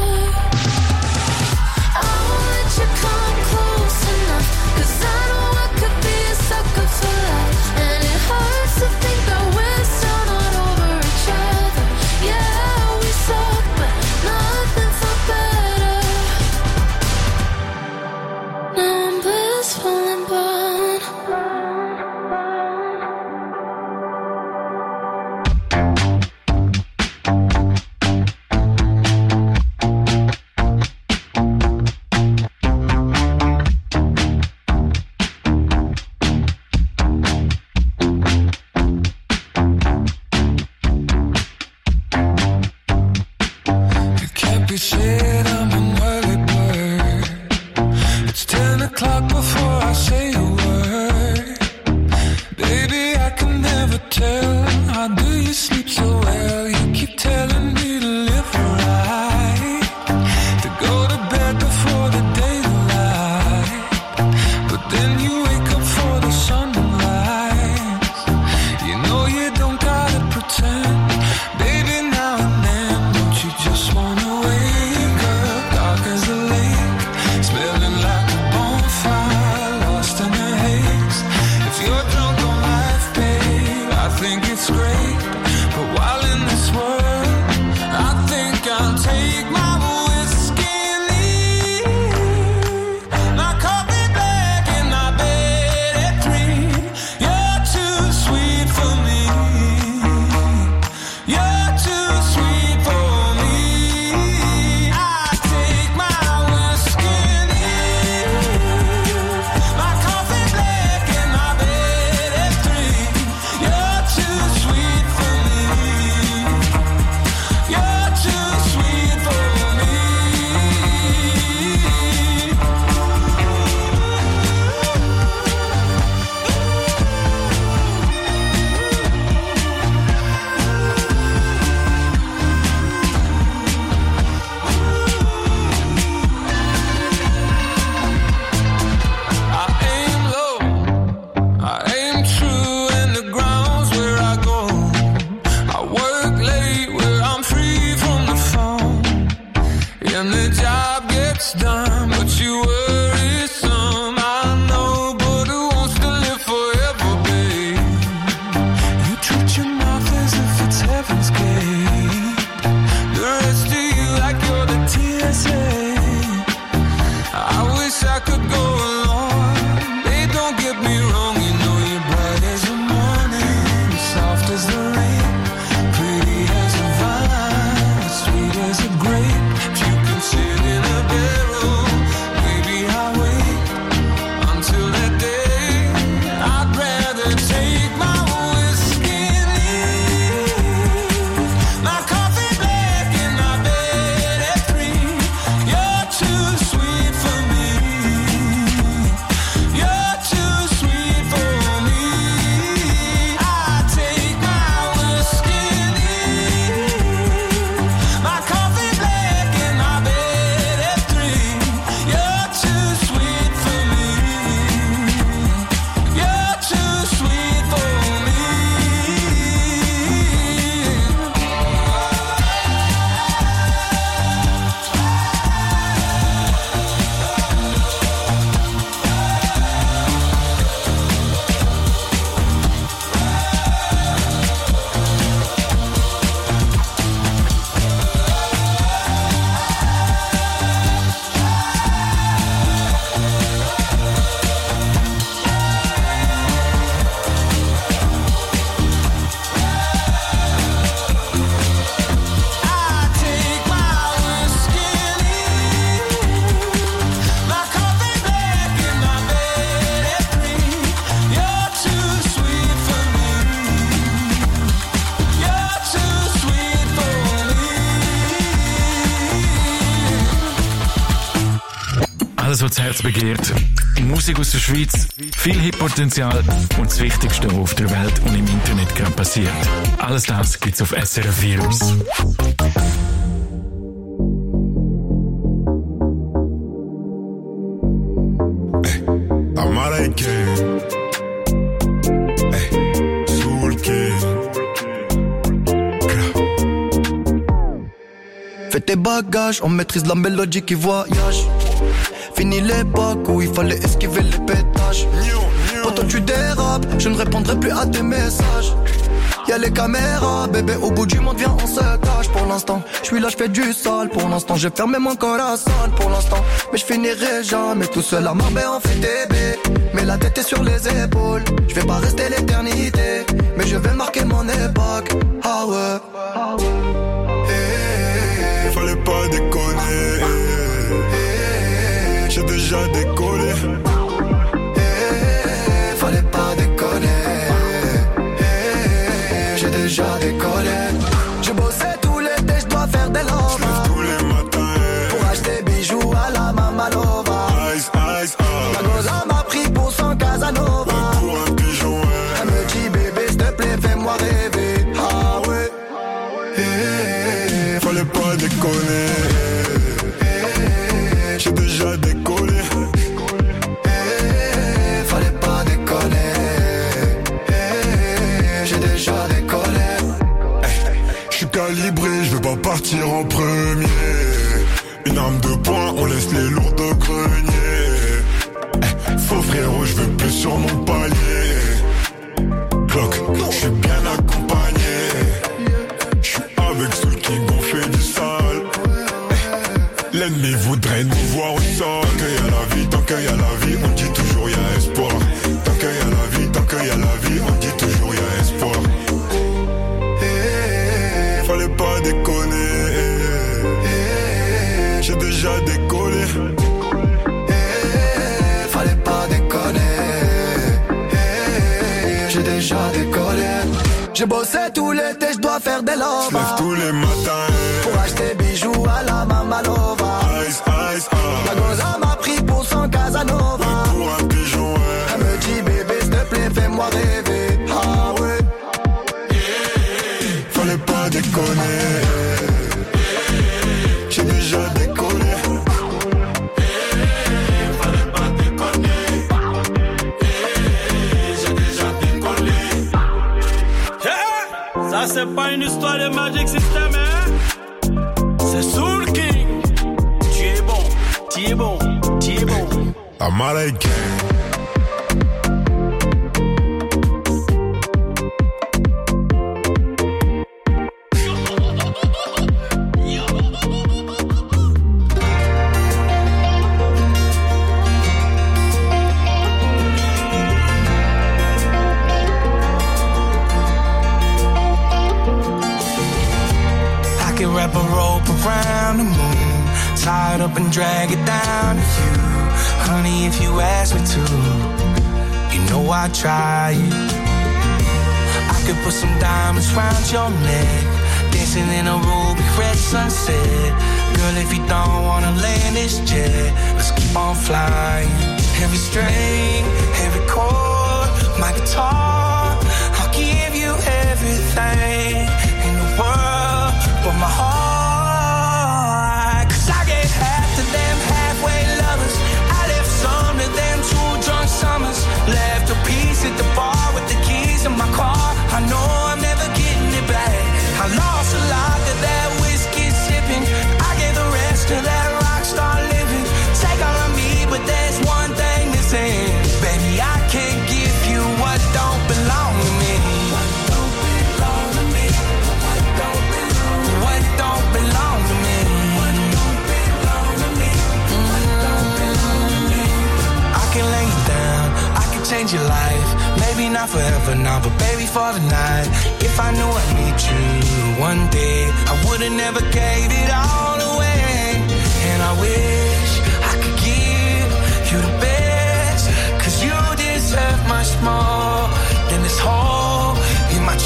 I won't let you come close enough, 'cause I know I could be a sucker for that. And it hurts to think that we're still not over each other. Yeah, we suck, but nothing felt better. Now I'm blissful and blind. tell, how do you sleep so well? You keep telling me to live right, to go to bed before the daylight, but then you wake up for the sunrise. You know you don't gotta pretend, baby, now and then. Don't you just wanna wake up, dark as a lake, smelling like a bonfire, lost in the haze. If you're drunk on life, babe, I think it's great, but while in this world, I think I'll take my whiskey and leave. My coffee black and my bed at three. You're too sweet for me. You're too sweet for me. I take my whiskey and leave. My coffee black and my bed at three. You're too sweet for me. You're too sweet for me. I aim low, I aim true, and the ground's where I go. I work late where I'm free from the phone, and the job gets done, but you worry some. I know, but who wants to live forever, babe? You treat your mouth as if it's heaven's gate. The rest of you like you're the T S A. I wish I could go along. Babe, don't get me wrong, you know you're bright as the morning, soft as the rain, pretty as a vine, sweet as a grape. If you can sit in a barrel, maybe I'll wait until that day. I'd rather take my whiskey and leave. My coffee black and my bed at three. You're too sweet for me. You're too sweet for me. I take my whiskey and leave. My coffee black and my bed at three. You're too sweet for me. You're too sweet for me. I take my whiskey and leave. My coffee black and my bed at three. You're too sweet for me. You're too sweet for me. Alles, was das Herz begehrt. Musik aus der Schweiz, viel Hip-Potenzial und das Wichtigste, was auf der Welt und im Internet gerade passiert. Alles das gibt's auf S R F Virus. Amara King, hey, Soul King. Fais tes bagages, on maîtrise la mélodie qui voyage. Fini l'époque où il fallait esquiver les pétages. Pourtant tu dérapes, je ne répondrai plus à tes messages. Y'a les caméras, bébé, au bout du monde, viens, on se cache. Pour l'instant, je suis là, je fais du sale. Pour l'instant, j'ai fermé mon corazon. Pour l'instant, mais je finirai jamais tout seul à Marbella, on fait des baies. Mais la tête est sur les épaules. Je vais pas rester l'éternité, mais je vais marquer mon époque. Ah ouais, ah ouais. Hey, fallait pas déconner. Hey, j'ai déjà décollé. Hey, fallait pas déconner. Hey, j'ai déjà décollé. Je bossais tout l'été, je dois faire des love. J'lève tous les matins. Pour acheter bijoux à la Mamalova. Ice, ice, ice. La goza m'a pris pour son Casanova. Pour un pigeon, ouais. Elle me dit bébé, s'il te plaît, fais-moi déconner. J'ai déjà décollé. Fallait pas déconner. J'ai déjà décollé. J'suis calibré, j'veux pas partir en premier. Une arme de poing, on laisse les lourds de grenier. Faux frérot, j'veux plus sur mon palier. Clock, j'suis bien accompagné. J'suis avec ceux qui gonflent du sale. L'ennemi voudrait nous voir au sol. Tant qu'il y a la vie, tant qu'il y a la vie, on dit toujours y a espoir. Tant qu'il y a la vie, tant qu'il y a la vie, on dit toujours y a espoir. Eh, fallait pas déconner. Eh, j'ai déjà décollé. Eh, fallait pas déconner. Eh, j'ai déjà décollé. J'ai bossé tout l'été, je dois faire des lovas. J'lève tous les matins pour acheter bijoux à la Mamalova. Ice, ice, ice. La goza m'a pris pour son Casanova. Ouais, pour un pigeon, ouais. Elle me dit bébé s'il te plaît fais-moi rêver. Ah ouais. Fallait pas déconner. J'ai déjà décollé. Fallait pas déconner. J'ai déjà décollé. Yeah! Ça c'est pas une histoire de Magic System, hein? C'est Soul King. Tu es bon, tu es bon, tu es bon. I'm out of game. Wrap a rope around the moon, tie it up and drag it down to you. Honey, if you ask me to, you know I try it. I could put some diamonds round your neck, dancing in a ruby red sunset. Girl, if you don't wanna land this jet, let's keep on flying. Every string, every chord, my guitar, I'll give you everything in the world but my heart. Cause I gave half to them halfway lovers. I left some to them two drunk summers. Left a piece at the bar with the keys in my car. I know I'm never getting it back. I lost a lot to that whiskey sipping. I gave the rest to that rock star living. Take all of me, but there's one thing missing. Baby, I can't give you what don't belong to me. What don't belong to me? What don't belong to me? What don't belong to me? What don't belong to me? What don't belong to me? I can lay you down, I can change your life. Maybe not forever now, but baby for the night. If I knew I'd meet you one day, I would've never gave it all away. And I wish I could give you the best, cause you deserve much more than this hole in my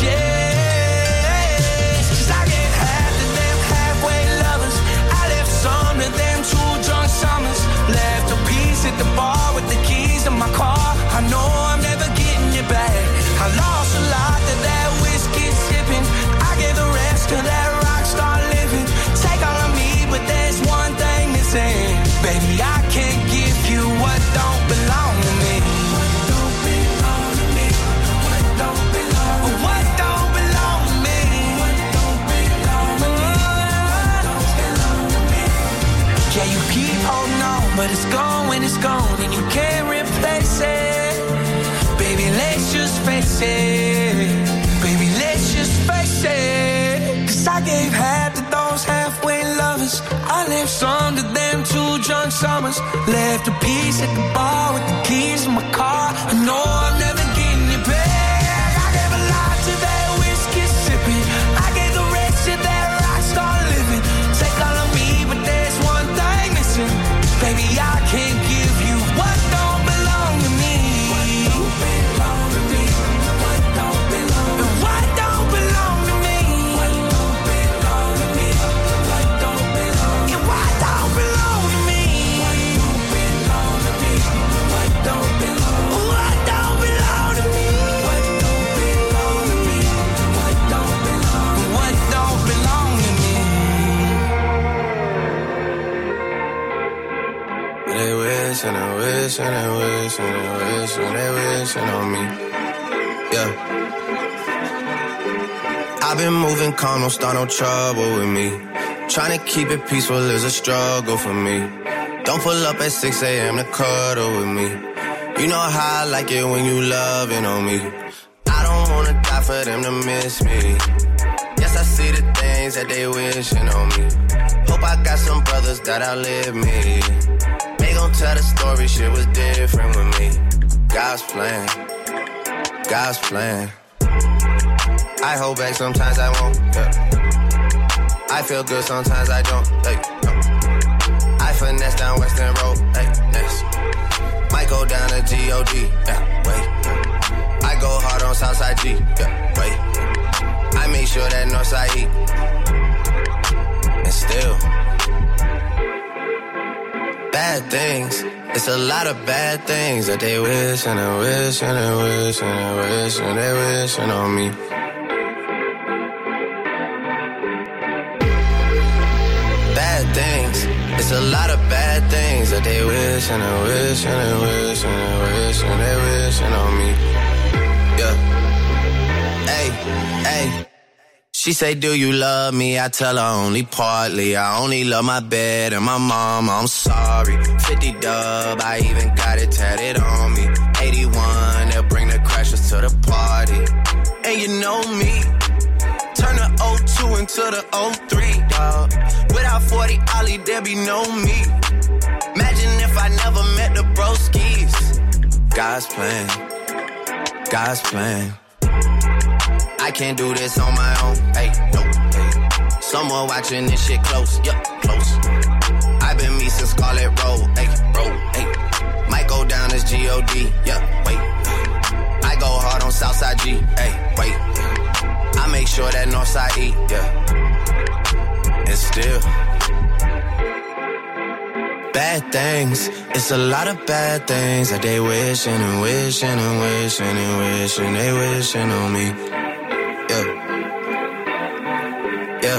chest. Cause I get half to them halfway lovers. I left some to them two drunk summers. Left a piece at the bar with the keys to my car. I know I'm never getting it back. I lost a lot to that whiskey sipping. I gave the rest to that rock star living. Take all of me, but there's one thing missing. Baby, I can't give you what don't belong to me. What don't belong to me? What don't belong to me? What don't belong to me? What don't belong to me? What don't belong to me? Yeah, you keep holding on, but it's gone when it's gone, and you can't replace it. Baby, let's just face it. Baby, let's just face it. Cause I gave half to those halfway lovers. I left some to them two drunk summers. Left a piece at the bar with the keys in my car. I know I'm never getting it back. I gave a lot to that whiskey sipping. I gave the rest to that rock star living. Take all of me, but there's one thing missing. Baby, I can't give you what don't belong to me. What don't belong to me? What don't belong to me? What don't belong to me? What don't belong to me? What don't belong to me? What don't belong to me? What don't belong to me? What don't belong? What don't wishing, they wishing, they wishing, they wishing on me. Yeah. I've been moving calm, don't start no trouble with me. Trying to keep it peaceful is a struggle for me. Don't pull up at six a.m. to cuddle with me. You know how I like it when you loving on me. I don't wanna die for them to miss me. Yes, I see the things that they wishing on me. Hope I got some brothers that outlive me. They gon' tell the story, shit was different with me. God's plan, God's plan. I hold back, sometimes I won't, yeah. I feel good, sometimes I don't, hey, no. I finesse down Western Road, hey, next. Might go down to G O D, yeah, wait. I go hard on Southside G, yeah, wait. I make sure that Northside eat. And still, bad things. It's a lot of bad things that they wish and they wish and they wish and they wish and they wishing on me. Bad things. It's a lot of bad things that they wish and they wish and they wish and they wish and they wishing on me. Yeah. Hey, hey. She say, do you love me? I tell her only partly. I only love my bed and my mama, I'm sorry. fifty dub, I even got it tatted on me. eighty-one, they'll bring the crashers to the party. And you know me, turn the oh two into the oh three, dawg. Without forty Ollie, there be no me. Imagine if I never met the broskies. God's plan, God's plan. I can't do this on my own, hey, no, hey. Someone watching this shit close, yeah, close. I've been me since Scarlet Road, hey, road, hey. Might go down as G O D, yeah, wait. I go hard on Southside G, hey, wait. I make sure that Northside eat, yeah. And still, bad things. It's a lot of bad things that they wishing and wishing and wishing and wishing they wishing on me. Yeah. Yeah.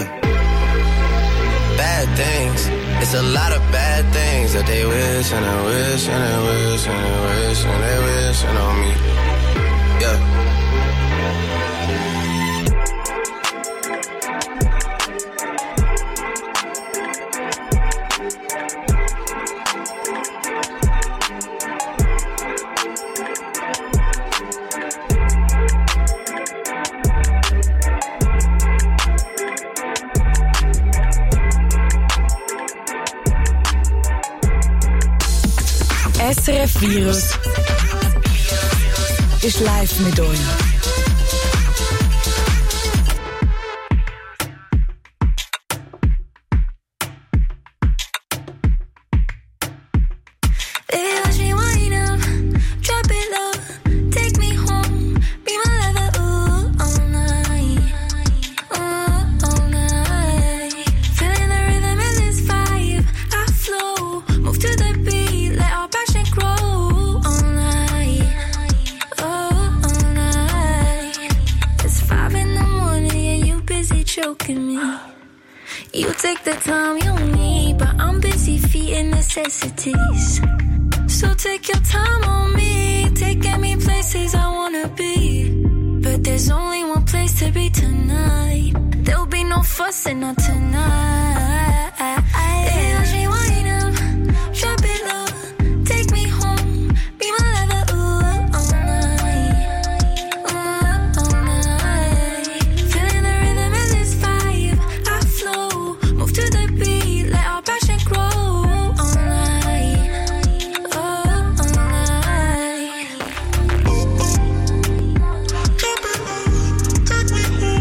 Bad things. It's a lot of bad things that they wish and they wish and they wish and they wish and they wishing on me. Yeah. S R F Virus ist live mit euch. You take the time you need, but I'm busy feeding necessities. So take your time on me, taking me places I wanna be. But there's only one place to be tonight. There'll be no fussing on tonight. Hey, watch me wind up, drop it low, take me home, be my lover, ooh, all night, ooh, all night. Feeling the rhythm in this vibe, I flow, move to the beat, let our passion grow, all night, oh, all night. Drop it low, take me home,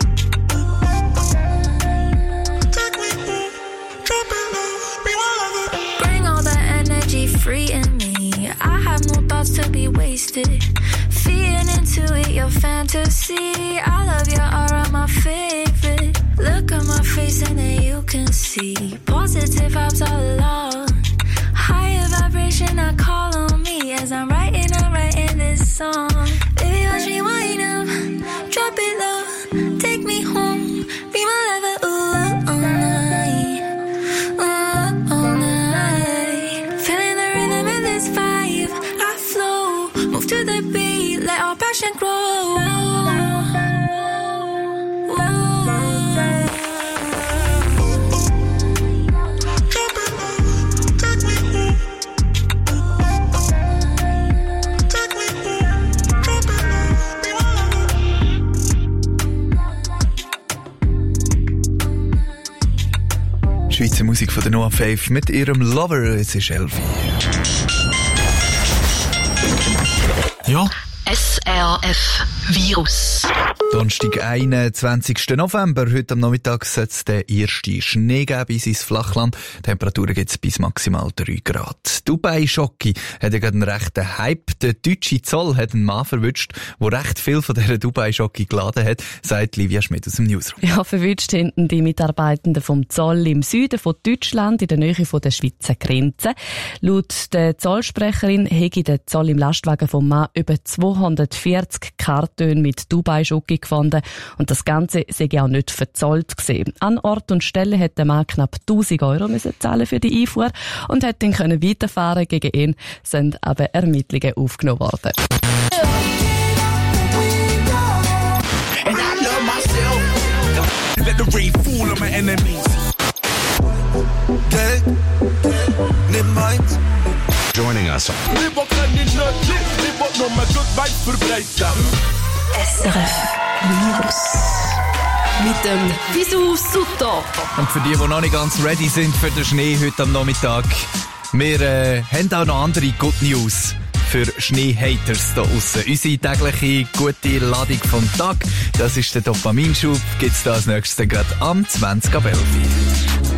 take me home, drop it low, be my lover. Bring all the energy free in me, I have no thoughts to be wasted. Feeding into it, your fantasy. I love your aura, my favorite. Look at my face and then you can see positive vibes all along. Higher vibration, I call on me as I'm writing, I'm writing this song. Baby, watch me wind up, drop it low, take me home, be my lover, ooh, all night, ooh, all night. Feeling the rhythm in this vibe. Schweizer Musik von der Noah Faith mit ihrem Lover. Es ist Elfi. Ja. S R F Virus. Donnerstag, einundzwanzigsten November. Heute am Nachmittag soll es den ersten Schnee geben bis ins Flachland. Temperaturen gibt es bis maximal drei Grad. Dubai-Schocke hat ja gerade einen rechten Hype. Der deutsche Zoll hat einen Mann verwünscht, der recht viel von dieser Dubai-Schocke geladen hat, sagt Livia Schmidt aus dem Newsroom. Ja, verwünscht hinten die Mitarbeitenden vom Zoll im Süden von Deutschland, in der Nähe von der Schweizer Grenze. Laut der Zollsprecherin hätte der Zoll im Lastwagen vom Mann über zweihundertvierzig Kartone mit Dubai-Schocke gefunden und das Ganze sei auch nicht verzollt gewesen. An Ort und Stelle hätte der Mann knapp tausend Euro müssen zahlen für die Einfuhr und hätte dann können weiterfahren. Gegen ihn sind aber Ermittlungen aufgenommen worden. Let the rain fall on my enemies. Geld, nimm meins. Joining us. Lieber kann ich nicht, lieber nur mal gut weit verbreiten. S R F Virus. Mit dem Bisou Sutter. Und für die, die noch nicht ganz ready sind für den Schnee heute am Nachmittag, wir äh, haben auch noch andere Good News für Schneehaters da draussen. Unsere tägliche gute Ladung vom Tag, das ist der Dopaminschub, gibt's da als nächstes gerade am zwanzig ab elf.